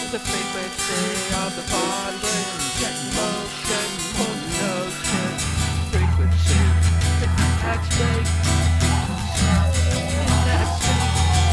the frequency of the vibration, set in motion, on the ocean. Frequency, it impacts me. It impacts me.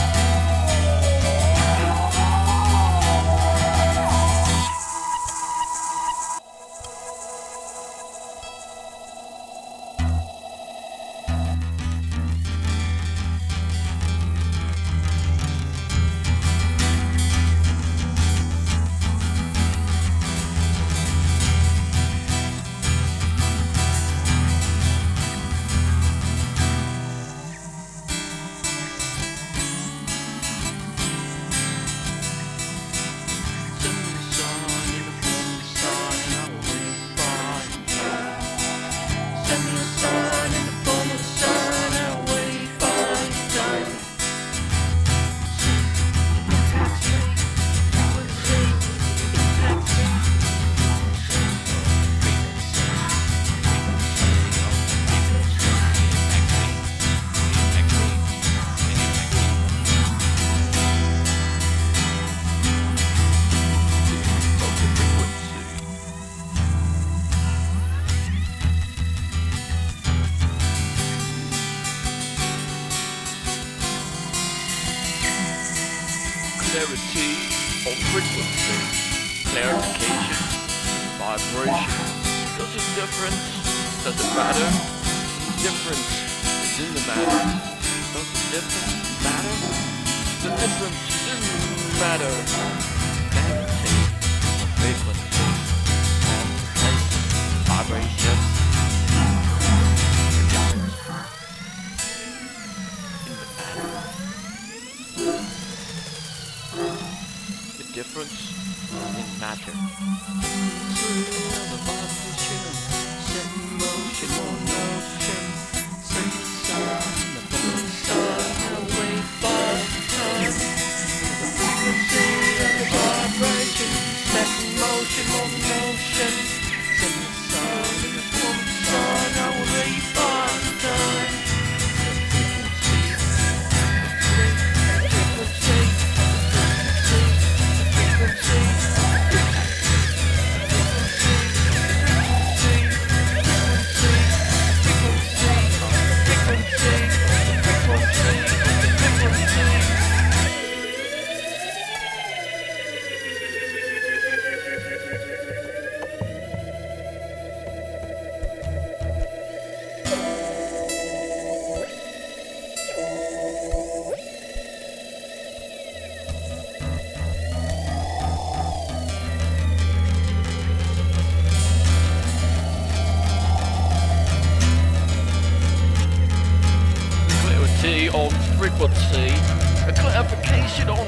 Clarity or frequency, clarification, vibration. Does it difference? Does it matter? The difference is in the matter. Does the difference matter? The difference is in the matter. Clarity, frequency, and vibration. Difference in matter. The vibration, set in motion on ocean. Set the sun, the full sun, away for time. The frequency of the vibration, set in motion on ocean. Set the sun, the full sun, away for time. On frequency, a clarification on